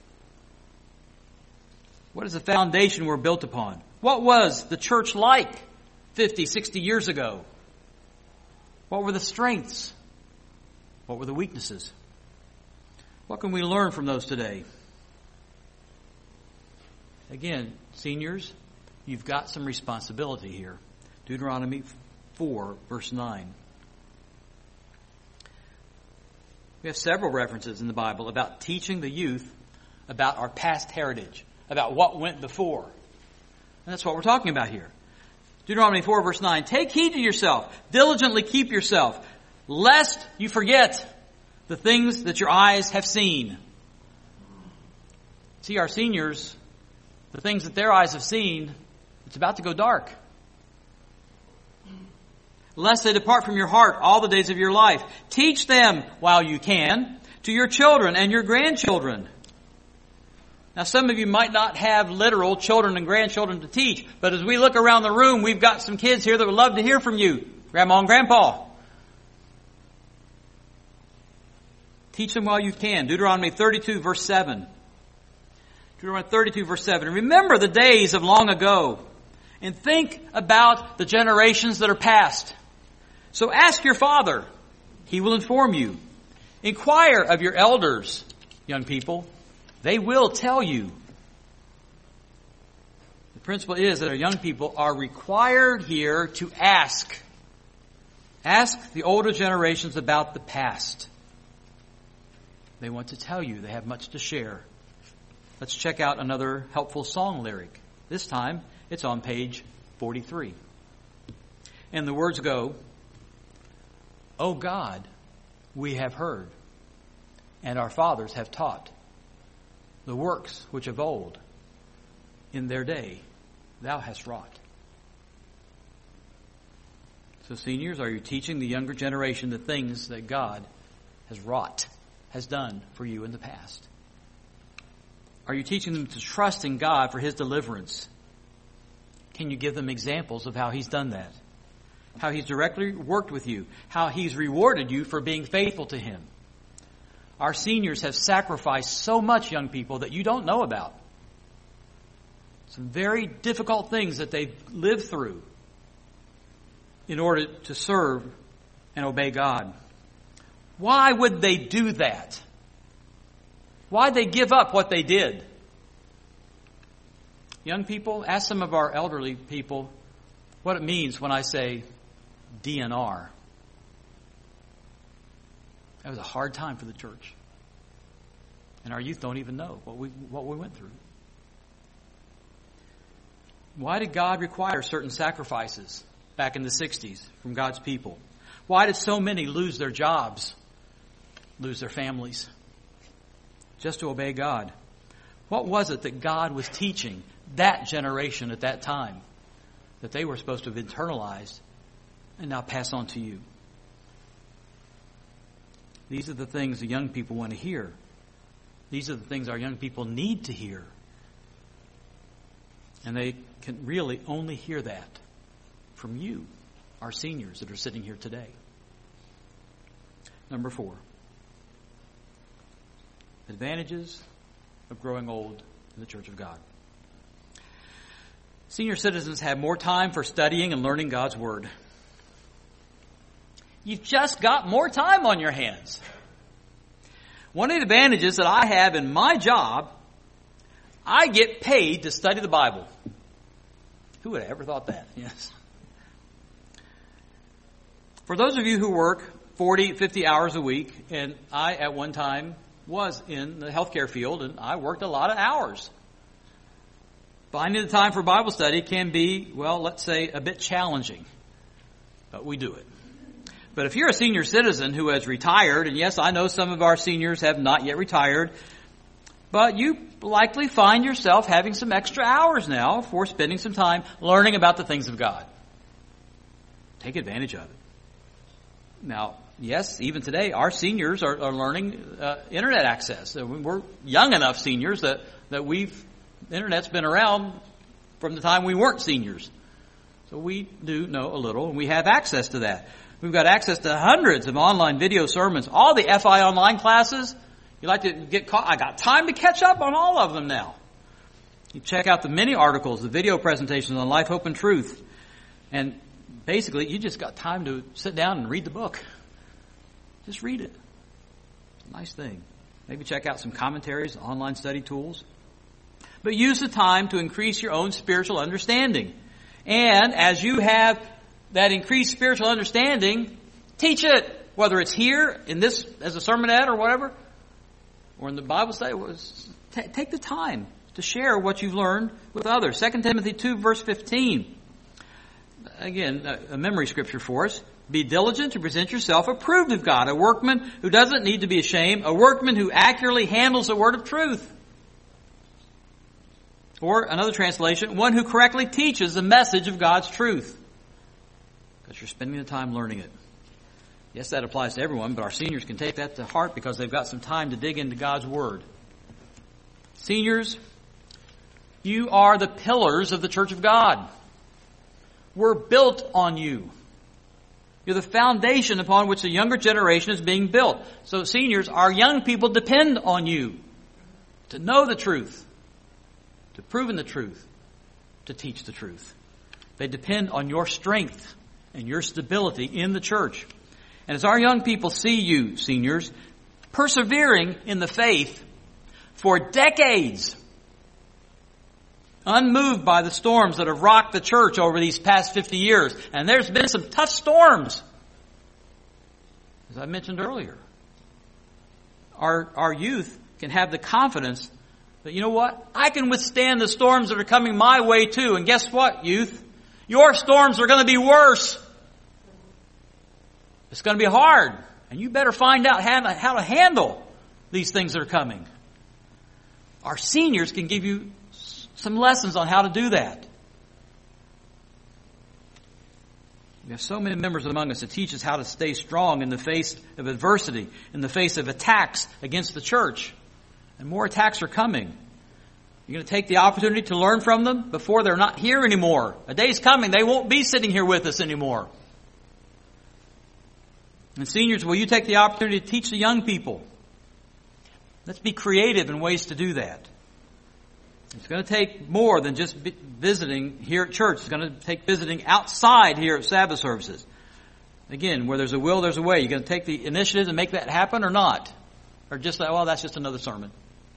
What is the foundation we're built upon? What was the church like fifty, sixty years ago? What were the strengths? What were the weaknesses? What can we learn from those today? Again, seniors, you've got some responsibility here. Deuteronomy four, verse nine. We have several references in the Bible about teaching the youth about our past heritage, about what went before. And that's what we're talking about here. Deuteronomy four, verse nine. Take heed to yourself. Diligently keep yourself, lest you forget the things that your eyes have seen. See, our seniors, the things that their eyes have seen, it's about to go dark. Lest they depart from your heart all the days of your life. Teach them while you can to your children and your grandchildren. Now, some of you might not have literal children and grandchildren to teach, but as we look around the room, we've got some kids here that would love to hear from you, Grandma and Grandpa. Teach them while you can. Deuteronomy thirty-two, verse seven. Deuteronomy thirty-two, verse seven. Remember the days of long ago, and think about the generations that are past. So ask your father. He will inform you. Inquire of your elders, young people. They will tell you. The principle is that our young people are required here to ask. Ask the older generations about the past. They want to tell you. They have much to share. Let's check out another helpful song lyric. This time, it's on page forty-three. And the words go, "O God, we have heard, and our fathers have taught the works which of old in their day thou hast wrought." So seniors, are you teaching the younger generation the things that God has wrought, has done for you in the past? Are you teaching them to trust in God for His deliverance? Can you give them examples of how He's done that? How He's directly worked with you? How He's rewarded you for being faithful to Him? Our seniors have sacrificed so much, young people, that you don't know about. Some very difficult things that they've lived through in order to serve and obey God. Why would they do that? Why'd they give up what they did? Young people, ask some of our elderly people what it means when I say D N R. That was a hard time for the church. And our youth don't even know what we what we went through. Why did God require certain sacrifices back in the sixties from God's people? Why did so many lose their jobs, lose their families, just to obey God? What was it that God was teaching that generation at that time that they were supposed to have internalized and now pass on to you? These are the things the young people want to hear. These are the things our young people need to hear. And they can really only hear that from you, our seniors that are sitting here today. Number four. Advantages of growing old in the Church of God. Senior citizens have more time for studying and learning God's Word. You've just got more time on your hands. One of the advantages that I have in my job, I get paid to study the Bible. Who would have ever thought that? Yes. For those of you who work forty, fifty hours a week, and I at one time was in the healthcare field, and I worked a lot of hours. Finding the time for Bible study can be, well, let's say, a bit challenging. But we do it. But if you're a senior citizen who has retired, and yes, I know some of our seniors have not yet retired, but you likely find yourself having some extra hours now for spending some time learning about the things of God. Take advantage of it. Now, yes, even today, our seniors are, are learning uh, internet access. We're young enough seniors that, that we've, the internet's been around from the time we weren't seniors. So we do know a little, and we have access to that. We've got access to hundreds of online video sermons, all the F I online classes. You like to get caught? I got time to catch up on all of them now. You check out the many articles, the video presentations on Life, Hope, and Truth. And basically, you just got time to sit down and read the book. Just read it. It's a nice thing. Maybe check out some commentaries, online study tools. But use the time to increase your own spiritual understanding. And as you have that increased spiritual understanding, teach it. Whether it's here, in this, as a sermonette or whatever, or in the Bible study, t- take the time to share what you've learned with others. Second Timothy two, verse fifteen. Again, a memory scripture for us. Be diligent to present yourself approved of God, a workman who doesn't need to be ashamed, a workman who accurately handles the word of truth. Or another translation, one who correctly teaches the message of God's truth. Because you're spending the time learning it. Yes, that applies to everyone, but our seniors can take that to heart because they've got some time to dig into God's Word. Seniors, you are the pillars of the Church of God. We're built on you. You're the foundation upon which the younger generation is being built. So seniors, our young people depend on you to know the truth, to prove in the truth, to teach the truth. They depend on your strength and your stability in the church. And as our young people see you, seniors, persevering in the faith for decades, unmoved by the storms that have rocked the church over these past fifty years. And there's been some tough storms, as I mentioned earlier. Our, our youth can have the confidence that, you know what? I can withstand the storms that are coming my way too. And guess what, youth? Your storms are going to be worse. It's going to be hard. And you better find out how to, how to handle these things that are coming. Our seniors can give you some lessons on how to do that. We have so many members among us that teach us how to stay strong in the face of adversity, in the face of attacks against the church. And more attacks are coming. You're going to take the opportunity to learn from them before they're not here anymore. A day's coming, they won't be sitting here with us anymore. And seniors, will you take the opportunity to teach the young people? Let's be creative in ways to do that. It's going to take more than just visiting here at church. It's going to take visiting outside here at Sabbath services. Again, where there's a will, there's a way. You're going to take the initiative and make that happen or not? Or just like, well, that's just another sermon.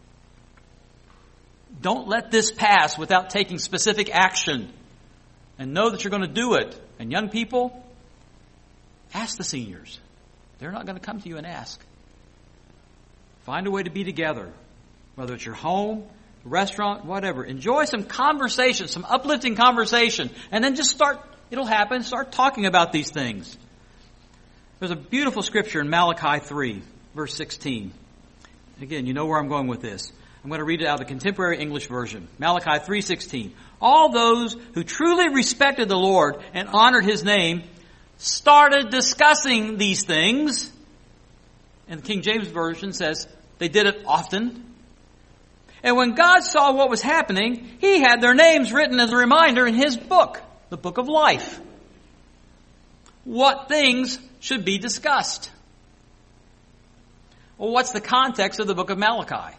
Don't let this pass without taking specific action. And know that you're going to do it. And young people, ask the seniors. They're not going to come to you and ask. Find a way to be together. Whether it's your home, restaurant, whatever. Enjoy some conversation, some uplifting conversation. And then just start, it'll happen, start talking about these things. There's a beautiful scripture in Malachi three, verse sixteen. Again, you know where I'm going with this. I'm going to read it out of the Contemporary English Version. Malachi three sixteen. All those who truly respected the Lord and honored His name started discussing these things. And the King James Version says they did it often. And when God saw what was happening, He had their names written as a reminder in His book, the book of life. What things should be discussed? Well, what's the context of the book of Malachi?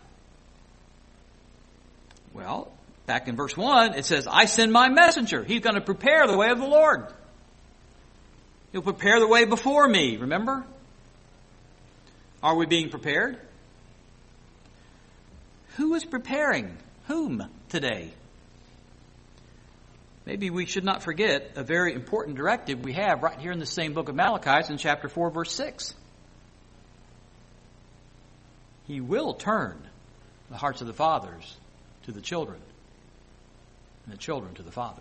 Well, back in verse one, it says, I send my messenger. He's going to prepare the way of the Lord. He'll prepare the way before me, remember? Are we being prepared? Who is preparing whom today? Maybe we should not forget a very important directive we have right here in the same book of Malachi. It's in chapter four, verse six. He will turn the hearts of the fathers to the children, and the children to the fathers.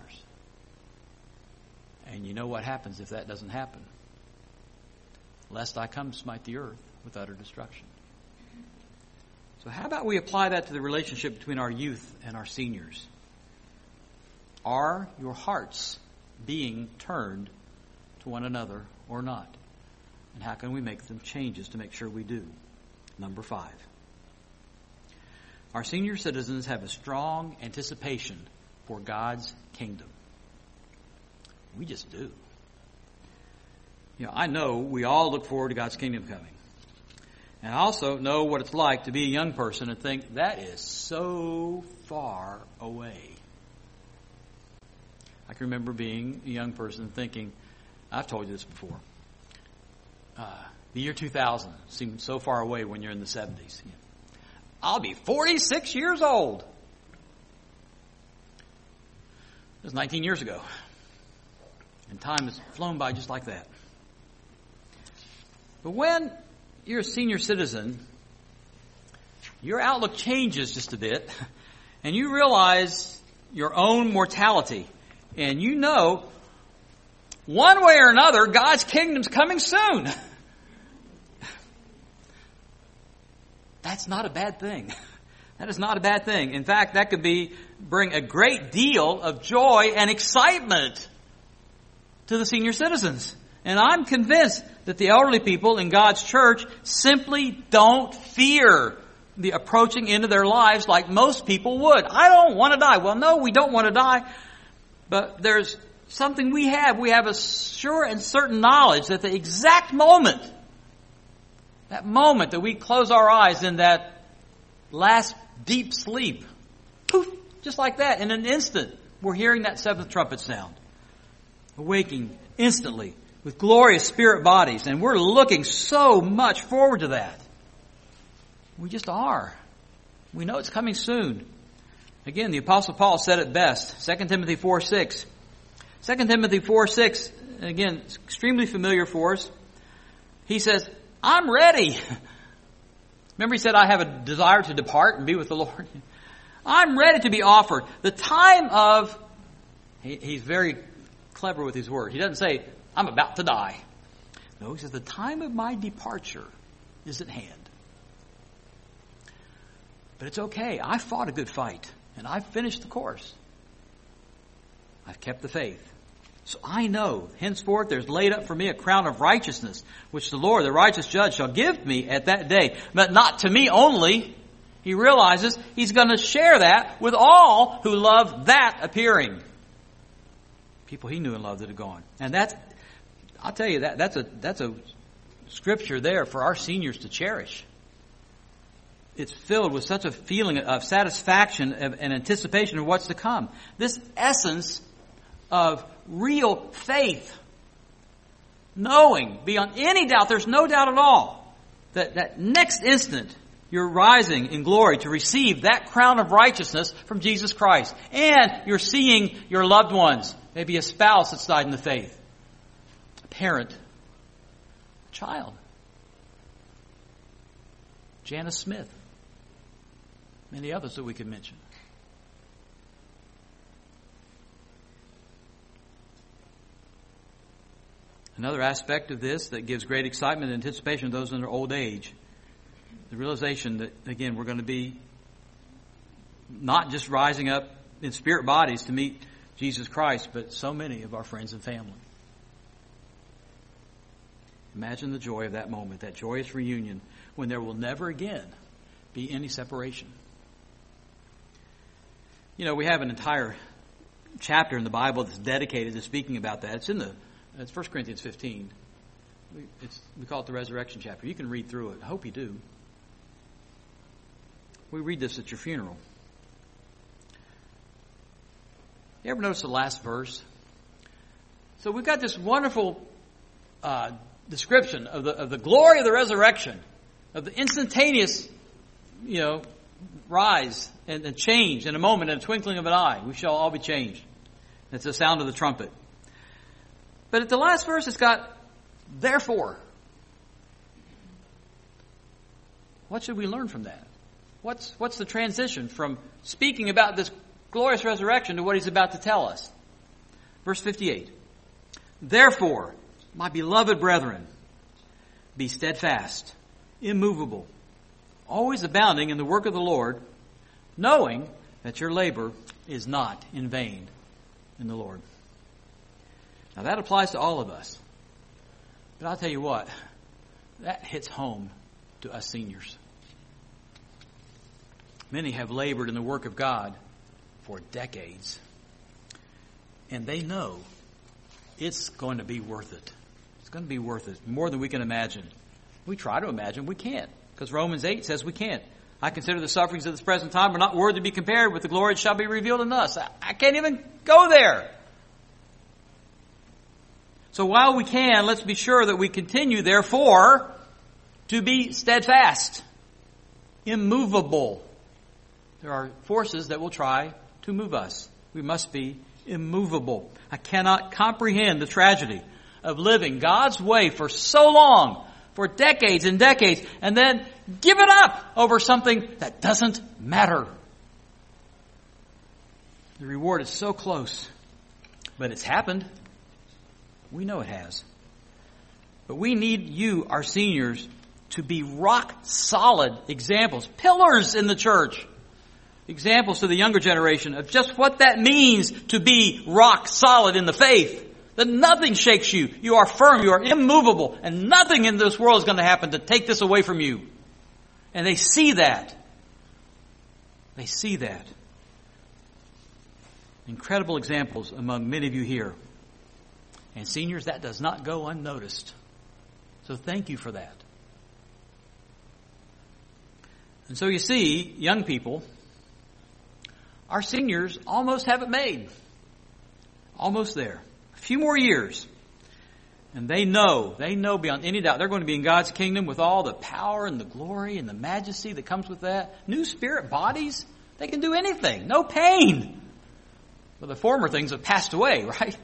And you know what happens if that doesn't happen? Lest I come smite the earth with utter destruction. So how about we apply that to the relationship between our youth and our seniors? Are your hearts being turned to one another or not? And how can we make some changes to make sure we do? Number five. Our senior citizens have a strong anticipation for God's kingdom. We just do. You know, I know we all look forward to God's kingdom coming. And I also know what it's like to be a young person and think, that is so far away. I can remember being a young person and thinking, I've told you this before, uh, the year two thousand seemed so far away when you're in the seventies. You know, I'll be forty-six years old. It was nineteen years ago. And time has flown by just like that. But when you're a senior citizen, your outlook changes just a bit, and you realize your own mortality. And you know, one way or another, God's kingdom's coming soon. That's not a bad thing. That is not a bad thing. In fact, that could be bring a great deal of joy and excitement to the senior citizens. And I'm convinced that the elderly people in God's church simply don't fear the approaching end of their lives like most people would. I don't want to die. Well, no, we don't want to die. But there's something we have. We have a sure and certain knowledge that the exact moment, that moment that we close our eyes in that last deep sleep, poof, just like that, in an instant, we're hearing that seventh trumpet sound. Awaking instantly with glorious spirit bodies. And we're looking so much forward to that. We just are. We know it's coming soon. Again, the Apostle Paul said it best. Second Timothy four six. Second Timothy four six, again, it's extremely familiar for us. He says, I'm ready. Remember he said, I have a desire to depart and be with the Lord. I'm ready to be offered. The time of, he, he's very clever with his word. He doesn't say, I'm about to die. No, he says, the time of my departure is at hand. But it's okay. I fought a good fight, and I've finished the course. I've kept the faith. So I know, henceforth, there's laid up for me a crown of righteousness, which the Lord, the righteous judge, shall give me at that day. But not to me only. He realizes he's going to share that with all who love that appearing. People he knew and loved that had gone. And that's, I'll tell you, that that's a that's a scripture there for our seniors to cherish. It's filled with such a feeling of satisfaction and anticipation of what's to come. This essence of real faith. Knowing beyond any doubt, there's no doubt at all, that that next instant you're rising in glory to receive that crown of righteousness from Jesus Christ. And you're seeing your loved ones, maybe a spouse that's died in the faith, a parent, a child. Janice Smith. Many others that we could mention. Another aspect of this that gives great excitement and anticipation to those in their old age, the realization that, again, we're going to be not just rising up in spirit bodies to meet Jesus Christ, but so many of our friends and family. Imagine the joy of that moment, that joyous reunion, when there will never again be any separation. You know, we have an entire chapter in the Bible that's dedicated to speaking about that. It's in the, it's First Corinthians fifteen. We, it's, we call it the resurrection chapter. You can read through it. I hope you do. We read this at your funeral. You ever notice the last verse? So we've got this wonderful uh, description of the of the glory of the resurrection, of the instantaneous, you know, rise and, and change in a moment, in a twinkling of an eye. We shall all be changed. It's the sound of the trumpet. But at the last verse, it's got, therefore. What should we learn from that? What's, what's the transition from speaking about this glorious resurrection to what he's about to tell us? Verse fifty-eight. Therefore, my beloved brethren, be steadfast, immovable, always abounding in the work of the Lord, knowing that your labor is not in vain in the Lord. Now that applies to all of us. But I'll tell you what, that hits home to us seniors. Many have labored in the work of God for decades. And they know it's going to be worth it. It's going to be worth it, more than we can imagine. We try to imagine, we can't. Because Romans eight says we can't. I consider the sufferings of this present time are not worthy to be compared with the glory that shall be revealed in us. I, I can't even go there. So while we can, let's be sure that we continue, therefore, to be steadfast, immovable. There are forces that will try to move us. We must be immovable. I cannot comprehend the tragedy of living God's way for so long, for decades and decades, and then give it up over something that doesn't matter. The reward is so close, but it's happened. We know it has. But we need you, our seniors, to be rock solid examples, pillars in the church. Examples to the younger generation of just what that means to be rock solid in the faith. That nothing shakes you. You are firm. You are immovable. And nothing in this world is going to happen to take this away from you. And they see that. They see that. Incredible examples among many of you here. And seniors, that does not go unnoticed. So thank you for that. And so you see, young people, our seniors almost have it made. Almost there. A few more years. And they know, they know beyond any doubt, they're going to be in God's kingdom with all the power and the glory and the majesty that comes with that. New spirit bodies, they can do anything. No pain. But the former things have passed away, right?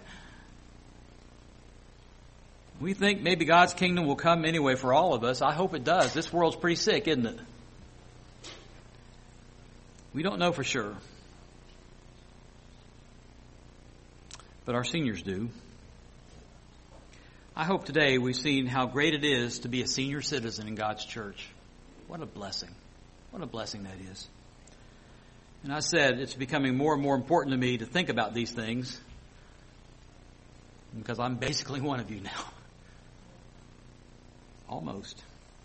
We think maybe God's kingdom will come anyway for all of us. I hope it does. This world's pretty sick, isn't it? We don't know for sure. But our seniors do. I hope today we've seen how great it is to be a senior citizen in God's church. What a blessing. What a blessing that is. And I said it's becoming more and more important to me to think about these things because I'm basically one of you now. Almost.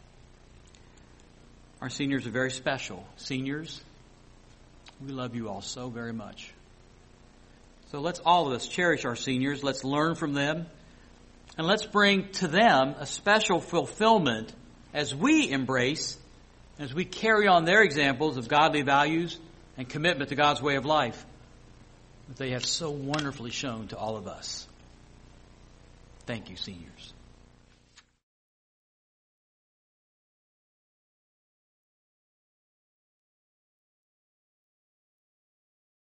Our seniors are very special. Seniors, we love you all so very much. So let's all of us cherish our seniors. Let's learn from them. And let's bring to them a special fulfillment as we embrace, as we carry on their examples of godly values and commitment to God's way of life that they have so wonderfully shown to all of us. Thank you, seniors.